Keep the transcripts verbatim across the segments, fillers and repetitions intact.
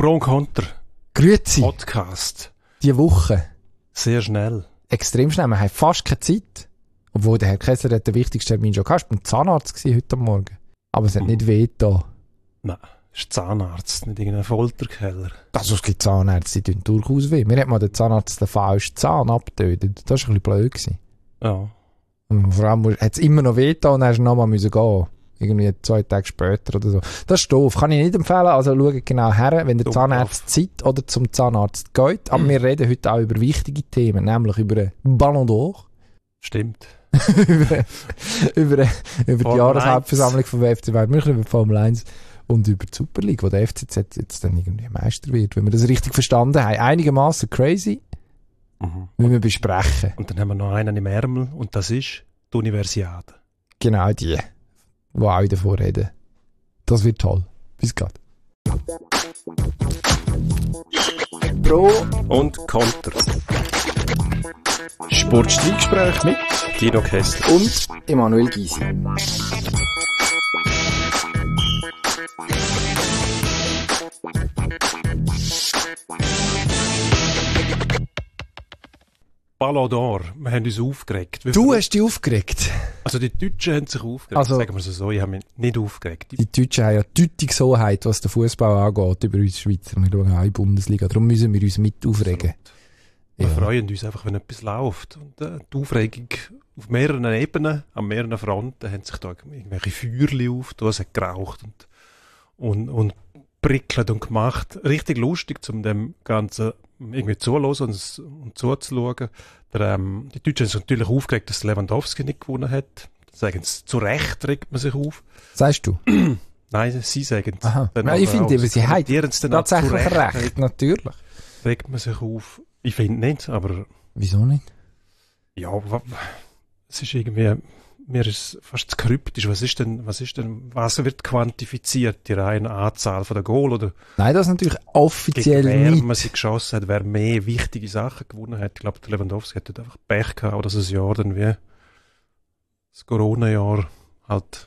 Pro und Contra. Grüezi. Podcast. Die Woche. Sehr schnell. Extrem schnell. Wir haben fast keine Zeit. Obwohl der Herr Kessler hat den wichtigsten Termin schon gehabt. Ich war beim Zahnarzt gewesen, heute Morgen. Aber es hat Mhm. nicht weh da. Nein, das ist Zahnarzt, nicht irgendein Folterkeller. Also es gibt Zahnärzte, die tun durchaus weh. Mir hat mal der Zahnarzt den falschen Zahn abgetötet. Das war ein bisschen blöd gewesen. Ja. Und vor allem hat es immer noch weh da und dann hast du nochmal müssen gehen. Irgendwie zwei Tage später oder so. Das ist doof. Kann ich nicht empfehlen. Also schaut genau her, wenn der Dumm Zahnarzt Zeit oder zum Zahnarzt geht. Aber wir reden heute auch über wichtige Themen, nämlich über den Ballon d'Or. Stimmt. über über, über die Formel Jahreshauptversammlung vom F C Bayern München, über Formel eins und über die Super League, wo der F C Z jetzt dann irgendwie Meister wird, wenn wir das richtig verstanden haben. Einigermaßen crazy, Mhm. wie wir besprechen. Und dann haben wir noch einen im Ärmel und das ist die Universiade. Genau die, die auch davon reden. Das wird toll. Bis gleich. Pro und Contra. Sportstreitgespräch mit Dino Kessler. und Emanuel Gysi. Ballon d'Or. Wir haben uns aufgeregt. Wie Du viel- hast dich aufgeregt. Also die Deutschen haben sich aufgeregt. Also- Sagen wir es so, ich habe mich nicht aufgeregt. Die Deutschen haben ja Deutungshoheit, was den Fußball angeht, über uns Schweizer. Wir schauen auch in die Bundesliga. Darum müssen wir uns mit aufregen. Wir Ja. freuen uns einfach, wenn etwas läuft. Und äh, die Aufregung auf mehreren Ebenen, an mehreren Fronten, haben sich da irgendwelche Feuerchen aufgetan, es hat geraucht und, und, und prickelt und gemacht. Richtig lustig, um dem Ganzen irgendwie zuzuhören und, s- und zuzuschauen. Der, ähm, die Deutschen haben sich natürlich aufgeregt, dass Lewandowski nicht gewonnen hat. Sagen sie, zu Recht regt man sich auf. Sagst du? Nein, sie sagen es. Aha. Dann Ja, ich aber finde, auch. aber sie haben kommentieren es dann auch zu tatsächlich Recht. recht, natürlich. Regt man sich auf. Ich finde nicht, aber Wieso nicht? ja, wa- es ist irgendwie, mir ist fast zu kryptisch. Was ist denn, was ist denn, was wird quantifiziert? Die reine Anzahl von der Goal oder Nein, das natürlich gegen offiziell wer nicht. man sie geschossen hat, wer mehr wichtige Sachen gewonnen hat. Ich glaube, der Lewandowski hat dort einfach Pech gehabt oder so ein Jahr dann wie das Corona-Jahr halt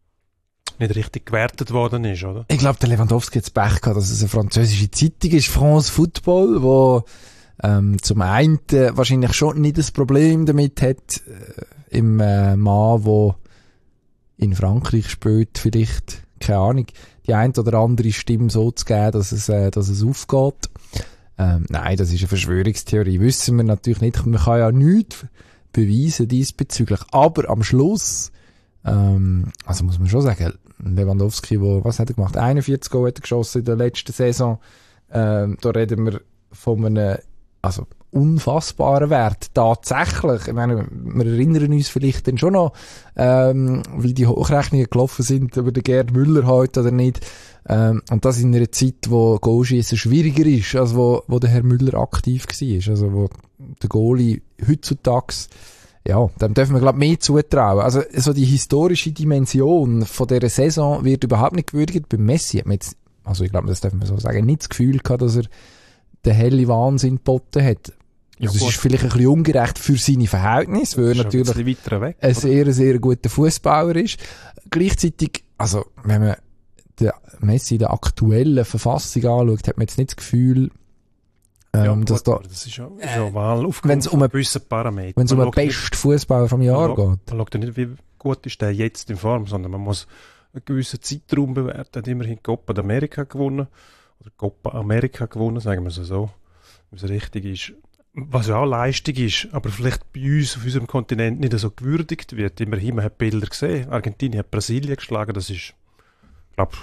nicht richtig gewertet worden ist, oder? Ich glaube, der Lewandowski hat das Pech gehabt, dass es eine französische Zeitung ist, France Football, wo ähm, zum einen äh, wahrscheinlich schon nicht das Problem damit hat, äh, im äh, Mann, der in Frankreich spielt, vielleicht, keine Ahnung, die ein oder andere Stimme so zu geben, dass es, äh, dass es aufgeht. Ähm, nein, das ist eine Verschwörungstheorie. Wissen wir natürlich nicht. Man kann ja nichts beweisen diesbezüglich. Aber am Schluss, ähm, also muss man schon sagen, Lewandowski, wo, was hat er gemacht? einundvierzig Goal hat er geschossen in der letzten Saison. Ähm, da reden wir von einem, also, unfassbaren Wert. Tatsächlich. Ich meine, wir erinnern uns vielleicht dann schon noch, ähm, wie die Hochrechnungen gelaufen sind über den Gerd Müller heute oder nicht. Ähm, und das in einer Zeit, wo Goalschiessen schwieriger ist, als wo, wo der Herr Müller aktiv war. Also, wo der Goalie heutzutage, ja, dem dürfen wir, glaube ich, mehr zutrauen. Also, so die historische Dimension von dieser Saison wird überhaupt nicht gewürdigt. Bei Messi hat man jetzt, also ich glaube, das dürfen wir so sagen, nicht das Gefühl gehabt, dass er den helle Wahnsinn geboten hat. Ja, das gut. ist vielleicht ein bisschen ungerecht für seine Verhältnisse, weil er Das ist natürlich ein bisschen weiter weg. ein oder? sehr, sehr guter Fußballer ist. Gleichzeitig, also, wenn man den Messi in der aktuellen Verfassung anschaut, hat man jetzt nicht das Gefühl, ähm, Ja, dass gut, da, aber das ist ja, ist ja mal wenn's aufgrund um von ein- gewissen Parametern. wenn es um Man den schaut nicht- besten Fußballer vom Jahr man, geht. Man schaut ja nicht, wie gut ist der jetzt in Form, sondern man muss einen gewissen Zeitraum bewerten. Er hat immerhin Copa d'America gewonnen. Oder Copa America gewonnen, sagen wir es so. Wenn es richtig ist. Was ja auch Leistung ist, aber vielleicht bei uns auf unserem Kontinent nicht so gewürdigt wird. Immerhin, man hat Bilder gesehen. Argentinien hat Brasilien geschlagen. Das ist, ich glaube,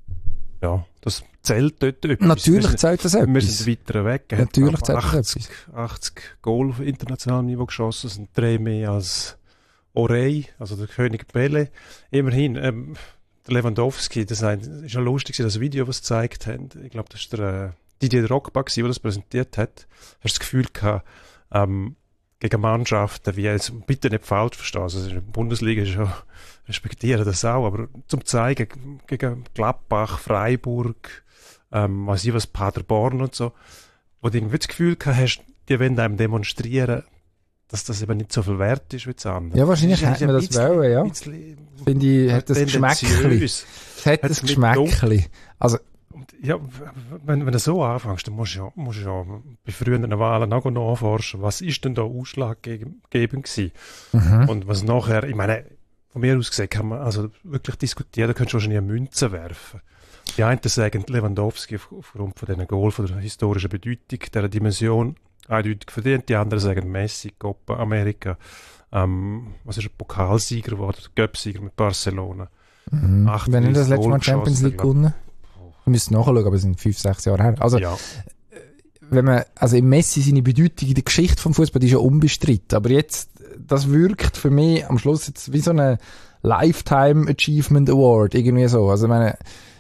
ja, das zählt dort etwas. Natürlich Wir zählt das sind, wir etwas. sind weiter weg. Er hat, Natürlich glaub, zählt das achtzig, achtzig Goal auf internationalem Niveau geschossen. Das sind drei mehr als Orey, also der König Pele. Immerhin, ähm, der Lewandowski, das ist ja lustig, das Video, was sie gezeigt haben. Ich glaube, das war der äh, Didier Drogba, der das präsentiert hat. Hast du das Gefühl gehabt, ähm, gegen Mannschaften, wie jetzt, bitte nicht falsch verstehen, also in der Bundesliga ist ja, respektieren das auch, aber zum zeigen, gegen Gladbach, Freiburg, ähm, weiß ich was, Paderborn und so, wo du irgendwie das Gefühl gehabt hast, die wollen einem demonstrieren, dass das eben nicht so viel wert ist wie das andere. Ja, wahrscheinlich Das ist hätte man ein das bisschen- wollen, ja. ein bisschen Finde ich, hat das Geschmäckchen. tendenziös. Es hat Hat's das mich Geschmäckchen. Also, Und ja, wenn, wenn du so anfängst, dann musst du ja, musst du ja bei früheren Wahlen auch nachforschen, was ist denn da ausschlaggebend gewesen? Mhm. Und was nachher, ich meine, von mir aus gesehen kann man also wirklich diskutieren, da könntest du wahrscheinlich eine Münze werfen. Die einen sagen, Lewandowski auf, aufgrund von diesen Goal, von der historischen Bedeutung, dieser Dimension, eindeutig verdient. Die anderen sagen Messi, Copa America, ähm, was ist ein Pokalsieger geworden, Cup-Sieger mit Barcelona. Mhm. Wenn er das letzte Mal Champions League gewonnen? Wir müssen nachschauen, aber es sind fünf, sechs Jahre her. Also, ja. wenn man, also im Messi seine Bedeutung in der Geschichte vom Fußball, die ist ja unbestritten. Aber jetzt, das wirkt für mich am Schluss jetzt wie so eine Lifetime Achievement Award, irgendwie so. Also, ich meine,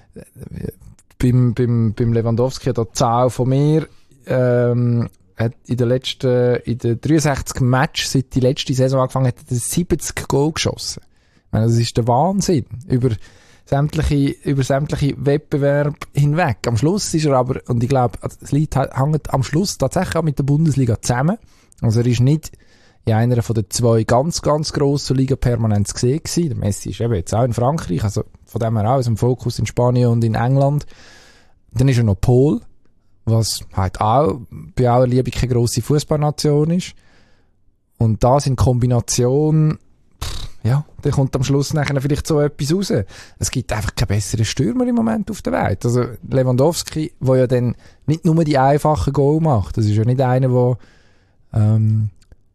beim, beim, beim Lewandowski hat die Zahl von mir, ähm, hat in der letzten, in den dreiundsechzig Matches, seit die letzte Saison angefangen hat, hat er siebzig Goal geschossen. Ich meine, das ist der Wahnsinn. Über sämtliche, über sämtliche Wettbewerbe hinweg. Am Schluss ist er aber, und ich glaube, das Lied hängt am Schluss tatsächlich auch mit der Bundesliga zusammen. Also er ist nicht in einer von den zwei ganz, ganz grossen Ligen permanent gesehen gewesen. Der Messi ist eben jetzt auch in Frankreich, also von dem her auch aus dem Fokus in Spanien und in England. Dann ist er noch Pol, was halt auch bei aller Liebe keine grosse Fußballnation ist. Und das in Kombination, pff, ja, dann kommt am Schluss nachher vielleicht so etwas raus. Es gibt einfach keinen besseren Stürmer im Moment auf der Welt. Also Lewandowski, der ja dann nicht nur die einfachen Goal macht, das ist ja nicht einer, der ähm,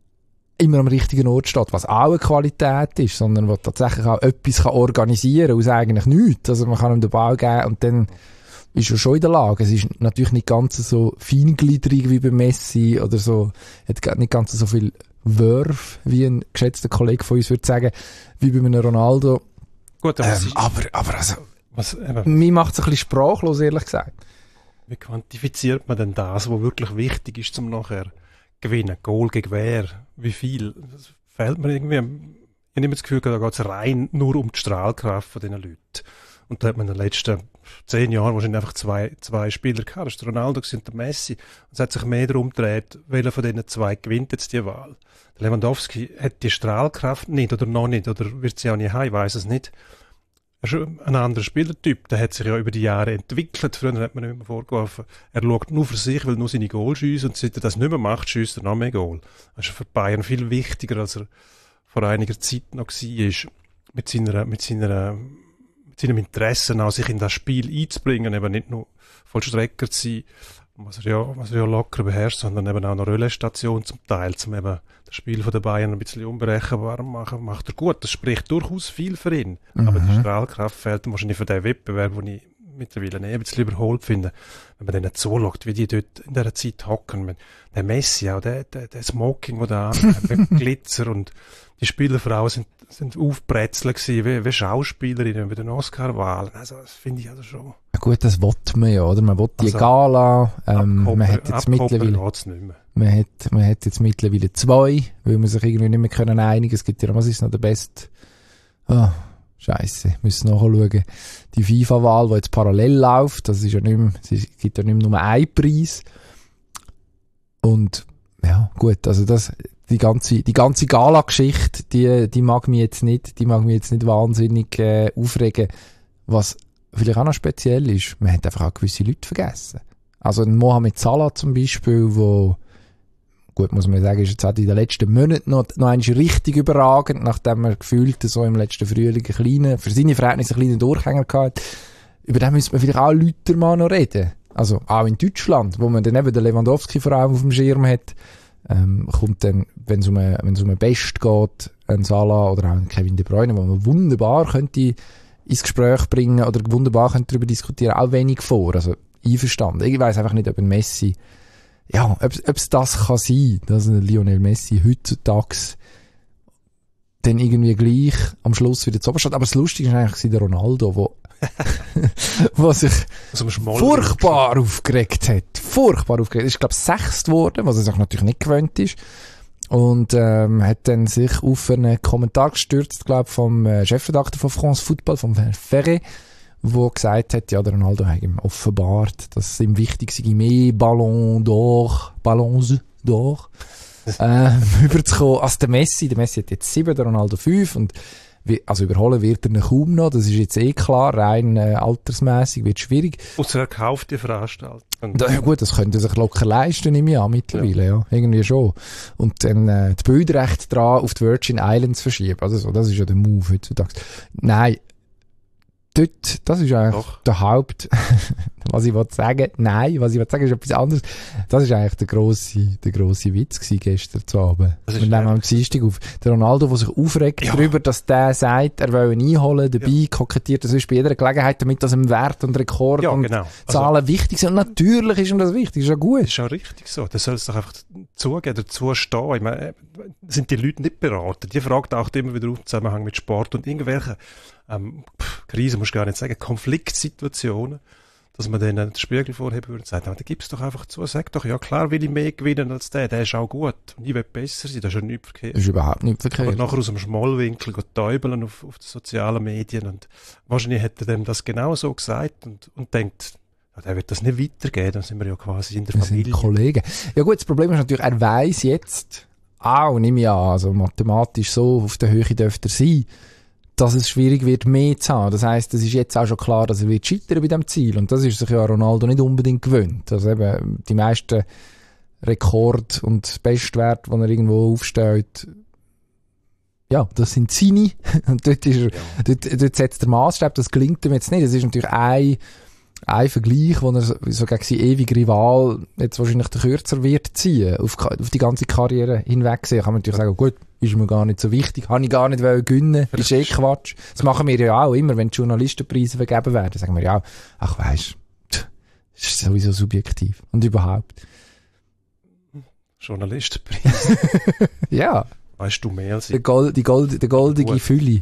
immer am richtigen Ort steht, was auch eine Qualität ist, sondern der tatsächlich auch etwas kann organisieren aus eigentlich nichts. Also man kann ihm den Ball geben und dann ist er schon in der Lage. Es ist natürlich nicht ganz so feingliedrig wie bei Messi oder so, hat nicht ganz so viel Wurf, wie ein geschätzter Kollege von uns würde sagen, wie bei einem Ronaldo. Gut, aber, ähm, aber, aber also, was, eben, mir macht es ein bisschen sprachlos, ehrlich gesagt. wie quantifiziert man denn das, was wirklich wichtig ist, zum nachher gewinnen? Goal gegen wer? Wie viel? Das fehlt mir irgendwie. Ich nehme das Gefühl, da geht es rein nur um die Strahlkraft von diesen Leuten. Und da hat man in den letzten zehn Jahren wahrscheinlich einfach zwei, zwei Spieler gehabt. Das ist der Ronaldo und der Messi. Und es hat sich mehr darum gedreht, welcher von diesen zwei gewinnt jetzt die Wahl. Der Lewandowski hat die Strahlkraft nicht oder noch nicht, oder wird sie auch nicht haben, ich weiss es nicht. Er ist ein anderer Spielertyp, der hat sich ja über die Jahre entwickelt. Früher hat man ihm immer vorgeworfen, er schaut nur für sich, will nur seine Goal schiessen, und seit er das nicht mehr macht, schiesst er noch mehr Goal. Das ist für Bayern viel wichtiger, als er vor einiger Zeit noch war, mit seiner, mit seiner, mit seinem Interesse auch, sich in das Spiel einzubringen, eben nicht nur Vollstrecker zu sein, was er ja, was er ja locker beherrscht, sondern eben auch eine Relaisstation zum Teil, zum eben das Spiel von den Bayern ein bisschen unberechenbar machen, macht er gut. Das spricht durchaus viel für ihn. Mhm. Aber die Strahlkraft fehlt ihm wahrscheinlich für den Wettbewerb, den ich mittlerweile ein bisschen überholt finde. Wenn man denen zuschaut, wie die dort in dieser Zeit hocken. Der Messi, auch der, der, der Smoking, der da mit Glitzer, und die Spielerfrauen sind, sind aufbrezeln gewesen, wie, wie Schauspielerinnen bei den Oscar-Wahlen. Also, das finde ich also schon. Ja gut, das will man ja, oder? Man will die also, Gala, ähm, man hat jetzt mittlerweile, geht's nicht mehr. man hat, man hat jetzt mittlerweile zwei, weil man sich irgendwie nicht mehr können einigen. Es gibt ja, was ist noch der beste, oh, Scheisse, müssen nachschauen. Die FIFA-Wahl, die jetzt parallel läuft, das ist ja nicht mehr, es gibt ja nicht mehr nur einen Preis. Und, ja, gut, also das, die ganze, die ganze Gala-Geschichte, die, die mag mich jetzt nicht, die mag mich jetzt nicht wahnsinnig, äh, aufregen. Was vielleicht auch noch speziell ist, man hat einfach auch gewisse Leute vergessen. Also, ein Mohamed Salah zum Beispiel, wo, gut, muss man sagen, ist jetzt auch in den letzten Monaten noch, noch einmal richtig überragend, nachdem er gefühlt so im letzten Frühling einen kleinen, für seine Verhältnisse einen kleinen Durchhänger gehabt. Über den müsste man vielleicht auch lauter mal noch reden. Also, auch in Deutschland, wo man dann eben den Lewandowski vor allem auf dem Schirm hat, ähm, kommt dann, wenn es um einen, wenn es um einen Best geht, ein Salah oder auch ein Kevin De Bruyne, wo man wunderbar könnte ins Gespräch bringen oder wunderbar könnte darüber diskutieren, auch wenig vor. Also, einverstanden. Ich weiss einfach nicht, ob ein Messi, ja, ob es das kann sein, dass ein Lionel Messi heutzutage dann irgendwie gleich am Schluss wieder zu oben steht. Aber das Lustige ist eigentlich der Ronaldo, wo, wo sich also furchtbar aufgeregt hat. Furchtbar aufgeregt. Er ist, glaube ich, sechst geworden, was er sich natürlich nicht gewöhnt ist. Und ähm, hat dann sich auf einen Kommentar gestürzt, glaube ich, vom äh, Chefredakteur von France Football, vom Ferré, wo gesagt hat, ja, der Ronaldo hat ihm offenbart, dass es ihm wichtig sei, mehr Ballon d'Or, Ballons d'Or, äh, überzukommen als der Messi. Der Messi hat jetzt sieben, der Ronaldo fünf, und wie, also überholen wird er ihn kaum noch, das ist jetzt eh klar, rein äh, altersmässig wird schwierig. Ausser er kauft die Veranstaltung. Da, ja gut, das könnte er sich locker leisten, nehme ich an, mittlerweile, ja. ja, irgendwie schon. Und dann äh, die Bildrechte dran auf die Virgin Islands verschieben, also so, das ist ja der Move heutzutage. Nein, dort, das ist eigentlich Doch. der Haupt, was ich wollte sagen, nein, was ich wollte sagen, ist etwas anderes. Das ist eigentlich der grosse, der grosse Witz gewesen gestern zu Abend. Wir nehmen am Dienstag auf. Der Ronaldo, der sich aufregt ja. darüber, dass der sagt, er will ihn einholen, dabei ja. kokettiert das ist bei jeder Gelegenheit, damit das im Wert und Rekord ja, und genau. Zahlen also, wichtig sind. Und natürlich ist ihm das wichtig, ist ja gut. Das ist auch richtig so. Das soll es doch einfach zugeben, dazu stehen. Ich meine, sind die Leute nicht beraten. Die fragen auch immer wieder auf, im Zusammenhang mit Sport und irgendwelche ähm, pff, Krise, muss ich gar nicht sagen, Konfliktsituationen, dass man denen den Spiegel vorheben würde und sagt, da gib's doch einfach zu, sag doch, ja klar will ich mehr gewinnen als der, der ist auch gut und ich will besser sein, das ist ja nicht verkehrt. Das ist überhaupt nicht verkehrt. Aber nachher aus dem Schmollwinkel geht täubeln auf, auf die sozialen Medien und wahrscheinlich hätte er dem das genau so gesagt und, und denkt, ja, der wird das nicht weitergeben, dann sind wir ja quasi in der wir Familie. Sind Kollegen. Ja gut, das Problem ist natürlich, er weiss jetzt, auch, nehme ich an, also mathematisch so auf der Höhe dürfte er sein, dass es schwierig wird, mehr zu haben. Das heisst, es ist jetzt auch schon klar, dass er wird scheitern bei diesem Ziel. Und das ist sich ja Ronaldo nicht unbedingt gewöhnt. Also eben, die meisten Rekord- und Bestwerte, die er irgendwo aufstellt, ja, das sind seine. Und dort ist er, ja. dort, dort setzt der Maßstab, das gelingt ihm jetzt nicht. Das ist natürlich ein, ein Vergleich, wo er so, so gegen seinen ewigen Rival jetzt wahrscheinlich der Kürzer wird ziehen. Auf, auf die ganze Karriere hinweg sehen. Kann man natürlich sagen, gut, ist mir gar nicht so wichtig, habe ich gar nicht gewinnen, ist eh Quatsch. Das machen wir ja auch immer, wenn die Journalistenpreise vergeben werden, sagen wir ja auch, ach weisst, das ist sowieso subjektiv. Und überhaupt. Journalistenpreis? Ja. Weißt du mehr als ich? Die, Gold, die, Gold, die goldige Gut. Fülle.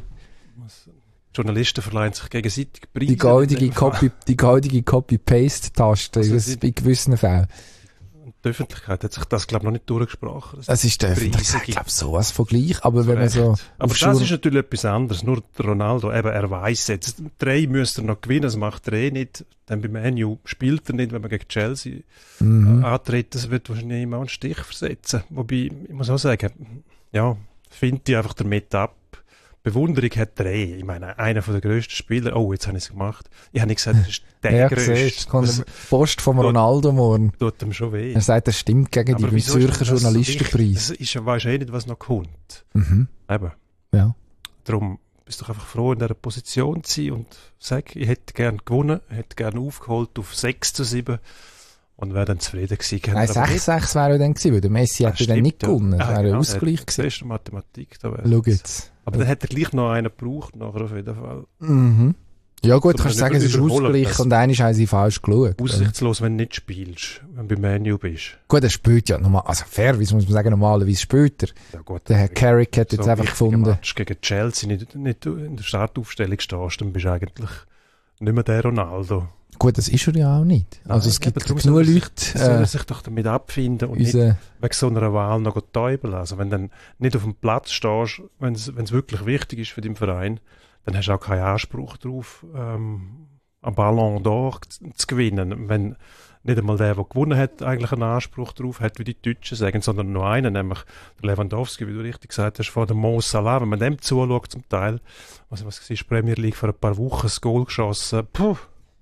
Journalisten verleihen sich gegenseitig Preise. Die goldige Copy, die goldige Copy-Paste-Taste, also in gewissen Fällen. Die Öffentlichkeit hat sich das, glaube ich, noch nicht durchgesprochen. Es ist der Öffentlichkeit, ich glaube, sowas von gleich, aber so wenn man so... Aber das ist natürlich etwas anderes, nur der Ronaldo, eben, er weiss jetzt, drei müsste er noch gewinnen, das macht er eh nicht, dann bei Man U spielt er nicht, wenn man gegen Chelsea mhm. antritt, das wird wahrscheinlich immer einen Stich versetzen. Wobei, ich muss auch sagen, ja, finde ich einfach damit ab. Bewunderung hat er eh. Ich meine, einer der grössten Spieler. Oh, jetzt habe ich es gemacht. Ich habe nicht gesagt, das ist der ja, grösste. Kommt Post vom Ronaldo morgen. Tut ihm schon weh. Er sagt, das stimmt gegen aber die Zürcher Journalistenpreis. So das ist, weisst eh nicht, was noch kommt. Mhm. Eben. Ja. Darum bist du einfach froh, in dieser Position zu sein und sag, ich hätte gerne gewonnen, hätte gerne aufgeholt auf sechs zu sieben und wäre dann zufrieden gewesen. Nein, sechs sechs wäre dann gewesen, weil der Messi hätte ja, dann nicht gewonnen. Das ja, wäre genau, Ausgleich gewesen. Beste Mathematik. Da Schau jetzt. Aber dann hätte er gleich noch einen gebraucht, nachher auf jeden Fall. Mhm. Ja gut, so kannst du sagen, es ist Ausgleich und einmal haben sie falsch geschaut. Aussichtslos, wenn du nicht spielst, wenn du bei Man U bist. Gut, er spielt ja normal, also fairerweise muss man sagen, normalerweise spielt er. Ja gut, der Herr Carrick hat so jetzt einfach gefunden. Wenn du gegen Chelsea nicht, nicht in der Startaufstellung stehst, dann bist du eigentlich nicht mehr der Ronaldo. Gut, das ist er ja auch nicht. Also Nein, es gibt genug Leute... Äh, soll er sich doch damit abfinden und nicht wegen so einer Wahl noch täubeln. Also wenn du dann nicht auf dem Platz stehst, wenn es wirklich wichtig ist für deinen Verein, dann hast du auch keinen Anspruch darauf, ähm, einen Ballon d'Or zu gewinnen. Wenn nicht einmal der, der gewonnen hat, eigentlich einen Anspruch darauf hat, wie die Deutschen sagen, sondern nur einen, nämlich der Lewandowski, wie du richtig gesagt hast, vor dem Mo Salah. Wenn man dem zuschaut zum Teil, was, was war die Premier League vor ein paar Wochen, das Goal geschossen, puh.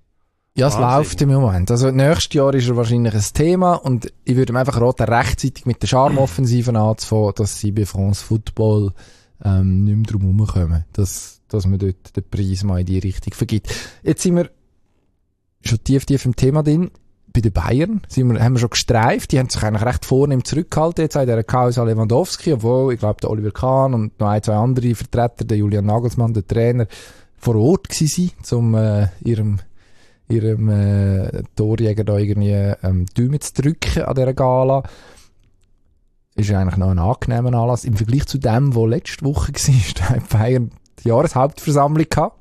Ja, es läuft im Moment. Also nächstes Jahr ist er wahrscheinlich ein Thema und ich würde ihm einfach raten, rechtzeitig mit der Charmoffensiven anzufangen, dass sie bei France Football ähm, nicht mehr drum herumkommen, dass, dass man dort den Preis mal in die Richtung vergibt. Jetzt sind wir schon tief, tief im Thema drin. Bei den Bayern sind wir, haben wir schon gestreift, die haben sich eigentlich recht vornehm zurückgehalten jetzt in dieser Causa Lewandowski, obwohl, ich glaube, der Oliver Kahn und noch ein, zwei andere Vertreter, der Julian Nagelsmann, der Trainer, vor Ort gewesen sind, um äh, ihrem ihrem äh, Torjäger da irgendwie ähm, Däume zu drücken an dieser Gala. Ist eigentlich noch ein angenehmer Anlass. Im Vergleich zu dem, wo letzte Woche war, da hat Bayern die Jahreshauptversammlung gehabt.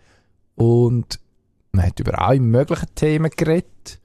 Und man hat über alle möglichen Themen geredet.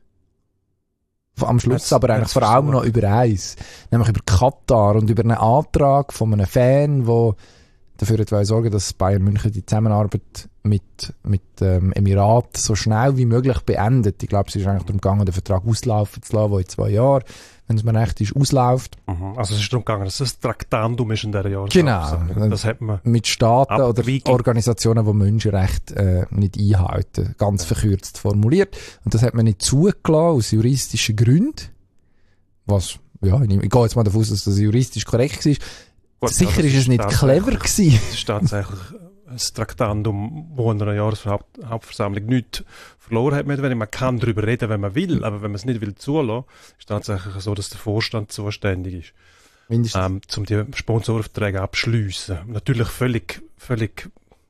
Am Schluss das, aber eigentlich vor allem noch über eins. Nämlich über Katar und über einen Antrag von einem Fan, der dafür hat sorgen, dass Bayern München die Zusammenarbeit mit, mit ähm, Emirat so schnell wie möglich beendet. Ich glaube, es ist eigentlich darum gegangen, den Vertrag auslaufen zu lassen, der in zwei Jahren, wenn es mir recht ist, ausläuft. Mhm. Also es ist darum gegangen, dass es ein Traktandum ist in dieser Jahr. Genau. Das hat man mit Staaten oder abgewiegelt. Organisationen, die Menschenrechte äh, nicht einhalten, ganz verkürzt formuliert. Und das hat man nicht zugelassen, aus juristischen Gründen. Was, ja, ich, ich gehe jetzt mal davon aus, dass das juristisch korrekt war. Gut, Sicher ja, ist es nicht clever gewesen. Das ist tatsächlich ein Traktandum, wo in einer Jahreshauptversammlung nichts verloren hat. Man kann darüber reden, wenn man will, aber wenn man es nicht will zulassen, ist tatsächlich so, dass der Vorstand zuständig ist, ähm, um die Sponsorenverträge abzuschliessen. Natürlich völlig, völlig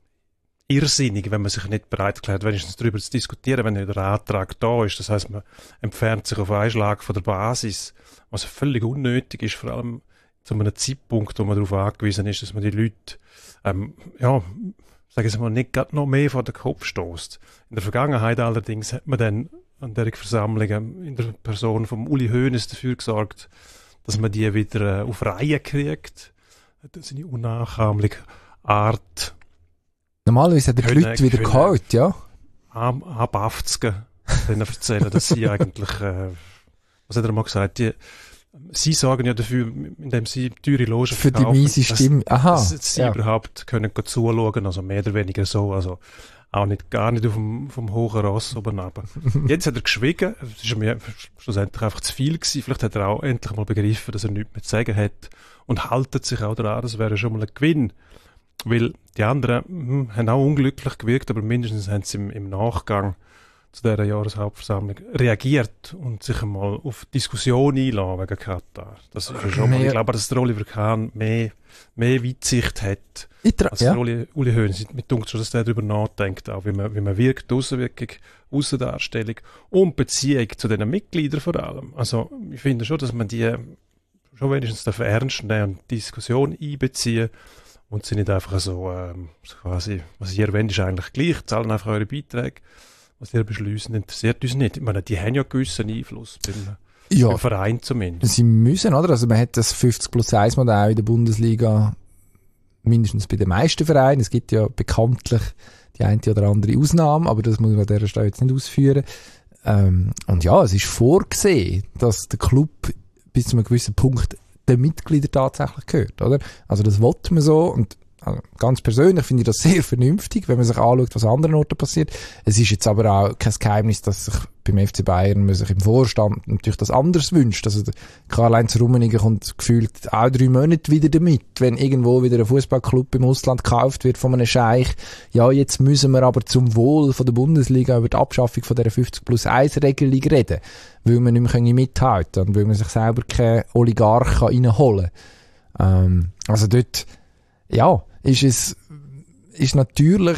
irrsinnig, wenn man sich nicht bereit erklärt, wenigstens darüber zu diskutieren, wenn nicht der Antrag da ist. Das heisst, man entfernt sich auf einen Schlag von der Basis, was völlig unnötig ist, vor allem zu einem Zeitpunkt, wo man darauf angewiesen ist, dass man die Leute, ähm, ja, sagen Sie mal, nicht gerade noch mehr vor den Kopf stößt. In der Vergangenheit allerdings hat man dann an dieser Versammlung in der Person von Uli Hoeneß dafür gesorgt, dass man die wieder äh, auf Reihe kriegt. Das ist eine unnachahmliche Art. Normalerweise hat er die Leute wieder geholt, ja? Am Abafzgen, denen erzählen, dass sie eigentlich, äh, was hat er mal gesagt, die, sie sorgen ja dafür, indem sie teure Logen für die miese Stimme. Aha. Dass, dass sie ja. überhaupt können zuschauen, also mehr oder weniger so, also auch nicht, gar nicht auf dem, vom hohen Ross oben runter. Jetzt hat er geschwiegen, es ist mir schlussendlich einfach zu viel gewesen, vielleicht hat er auch endlich mal begriffen, dass er nichts mehr zu sagen hat und haltet sich auch daran, das wäre schon mal ein Gewinn. Weil die anderen hm, haben auch unglücklich gewirkt, aber mindestens haben sie im, im Nachgang zu dieser Jahreshauptversammlung reagiert und sich einmal auf Diskussion einlassen wegen Katar. Das ist ja schon mal, ich glaube, dass der Oliver Kahn mehr, mehr Weitsicht hat als ja. der Uli, Uli Hoeneß. Mir denkt schon, dass der darüber nachdenkt, auch wie man, wie man wirkt, die Aussenwirkung, Aussendarstellung und Beziehung zu den Mitgliedern vor allem. Also ich finde schon, dass man die schon wenigstens ernst nehmen und die Diskussion einbeziehen und sie nicht einfach so, ähm, so quasi, was ihr erwähnt, ist eigentlich gleich, zahlen einfach eure Beiträge. Was ihr beschließen, interessiert uns nicht. Ich meine, die haben ja einen gewissen Einfluss beim, ja, beim Verein zumindest. Sie müssen, oder? Also man hat das fünfzig plus eins Modell in der Bundesliga mindestens bei den meisten Vereinen. Es gibt ja bekanntlich die eine oder andere Ausnahme, aber das muss man an dieser Stelle jetzt nicht ausführen. Ähm, und ja, es ist vorgesehen, dass der Club bis zu einem gewissen Punkt den Mitgliedern tatsächlich gehört, oder? Also das will man so und also ganz persönlich finde ich das sehr vernünftig, wenn man sich anschaut, was an anderen Orten passiert. Es ist jetzt aber auch kein Geheimnis, dass sich beim F C Bayern man sich im Vorstand natürlich das anders wünscht. Also Karl-Heinz Rummenigge kommt gefühlt auch drei Monate wieder damit, wenn irgendwo wieder ein Fußballclub im Ausland gekauft wird von einem Scheich. Ja, jetzt müssen wir aber zum Wohl von der Bundesliga über die Abschaffung von dieser fünfzig plus eins Regelung reden, weil man nicht mehr mithalten kann und weil man sich selber keine Oligarchen reinholen kann. Ähm, also dort, ja, ist es, ist natürlich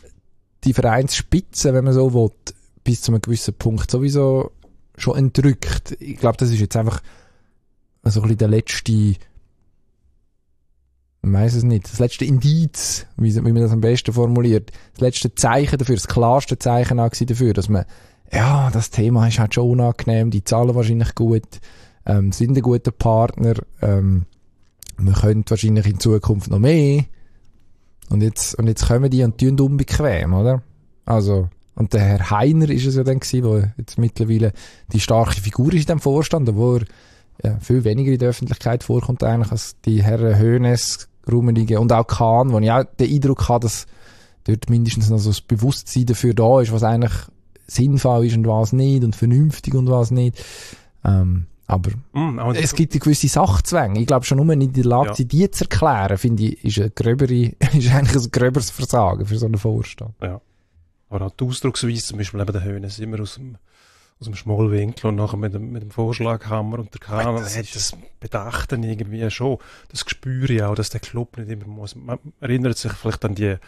die Vereinsspitze, wenn man so will, bis zu einem gewissen Punkt sowieso schon entrückt. Ich glaube, das ist jetzt einfach so ein bisschen der letzte, ich weiss es nicht, das letzte Indiz, wie, wie man das am besten formuliert, das letzte Zeichen dafür, das klarste Zeichen auch dafür, dass man, ja, das Thema ist halt schon unangenehm, die zahlen wahrscheinlich gut, ähm, sind ein guter Partner, ähm, man könnte wahrscheinlich in Zukunft noch mehr. Und jetzt, und jetzt kommen die und tun unbequem, oder? Also, und der Herr Heiner ist es ja dann gewesen, der jetzt mittlerweile die starke Figur ist in dem Vorstand, obwohl er ja, viel weniger in der Öffentlichkeit vorkommt eigentlich als die Herren Hoeneß, Rummenigge und auch Kahn, wo ich auch den Eindruck habe, dass dort mindestens noch so das Bewusstsein dafür da ist, was eigentlich sinnvoll ist und was nicht und vernünftig und was nicht. Ähm, Aber mm, es gibt eine gewisse Sachzwänge. Ich glaube, schon nur in der Lage, ja. die zu erklären, finde ich, ist, eine gröbere, ist eigentlich ein gröberes Versagen für so einen Vorstand. Ja. Aber auch die Ausdrucksweise, zum Beispiel eben der Hoeneß immer aus dem, aus dem Schmollwinkel und nachher mit dem, mit dem Vorschlaghammer und der Kahn, das, hat das Bedachten irgendwie schon. Das spüre ich auch, dass der Club nicht immer muss. Man erinnert sich vielleicht an die,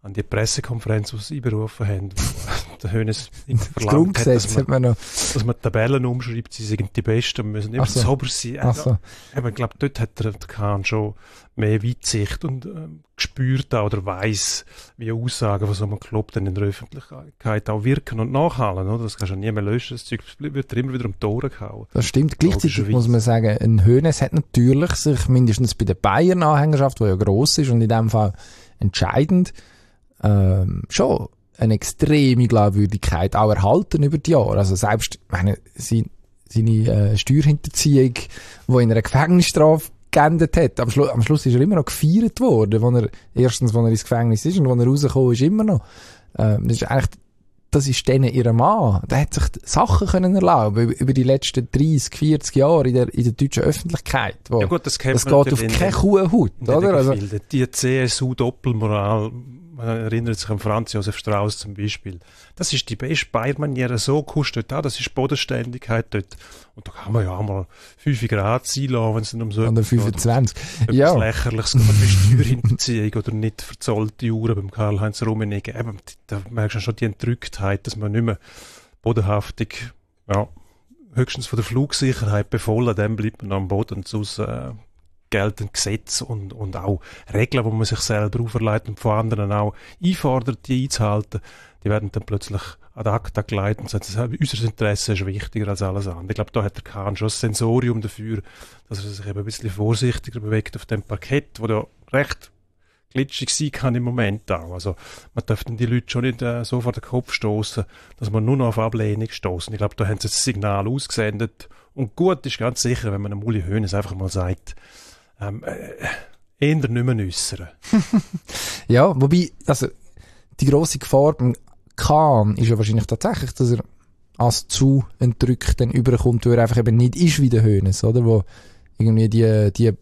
an die Pressekonferenz, die sie einberufen haben, wo der Hönes verlangt hat, dass man, man, noch. dass man Tabellen umschreibt, sie sind die Besten und müssen immer so. sauber sein. Also. Ja, ich glaube, dort hat der, der Kahn schon mehr Weitsicht und äh, gespürt auch, oder weiss, wie Aussagen von so einem Club dann in der Öffentlichkeit auch wirken und nachhallen. Oder? Das kannst du nie mehr löschen, das Zeug wird dir immer wieder um die Ohren gehauen. Das stimmt. Gleichzeitig muss man sagen, ein Hönes hat natürlich sich, mindestens bei der Bayern-Anhängerschaft, die ja gross ist und in dem Fall entscheidend, ähm, schon eine extreme Glaubwürdigkeit auch erhalten über die Jahre. Also selbst, meine, seine, seine äh, Steuerhinterziehung, die in einer Gefängnisstrafe geendet hat, am, Schlu- am Schluss ist er immer noch gefeiert worden, wo er, erstens, wo er ins Gefängnis ist und wo er rausgekommen ist, immer noch. Ähm, das ist eigentlich, das ist denen ihr Mann. Der hat sich Sachen können erlauben über, über die letzten dreissig, vierzig Jahre in der, in der deutschen Öffentlichkeit. Wo ja gut, das das geht auf keine Kuhhaut, oder? Also, die C S U-Doppelmoral, man erinnert sich an Franz Josef Strauß zum Beispiel. Das ist die beste Bayern-Maniere, so kostet da, das ist Bodenständigkeit dort. Und da kann man ja auch mal fünf Grad sein lassen, wenn es dann um so etwas fünfundzwanzig. Etwas ja. Lächerliches geht, wie Steuerhinterziehung oder nicht verzollte Uhren beim Karl-Heinz Rummenigge. Eben, da merkst du schon die Entrücktheit, dass man nicht mehr bodenhaftig, ja, höchstens von der Flugsicherheit befohlen, dann bleibt man am Boden und sonst äh, gelten Gesetze und, und auch Regeln, die man sich selber auferlegt und von anderen auch einfordert, die einzuhalten, die werden dann plötzlich ad acta geleitet und sagen, unser Interesse ist wichtiger als alles andere. Ich glaube, da hat der Kahn schon das Sensorium dafür, dass er sich eben ein bisschen vorsichtiger bewegt auf dem Parkett, wo da recht glitschig sein kann im Moment auch. Also man darf dann die Leute schon nicht äh, so vor den Kopf stoßen, dass man nur noch auf Ablehnung stoßen. Ich glaube, da haben sie das Signal ausgesendet und gut ist ganz sicher, wenn man einem Uli Hoeneß einfach mal sagt, ähm, äh, eher nicht mehr äußern. Ja, wobei, also die grosse Gefahr beim Kahn ist ja wahrscheinlich tatsächlich, dass er als zu entrückt dann überkommt, weil er einfach eben nicht ist wie der Hoeneß, oder? Wo irgendwie die, die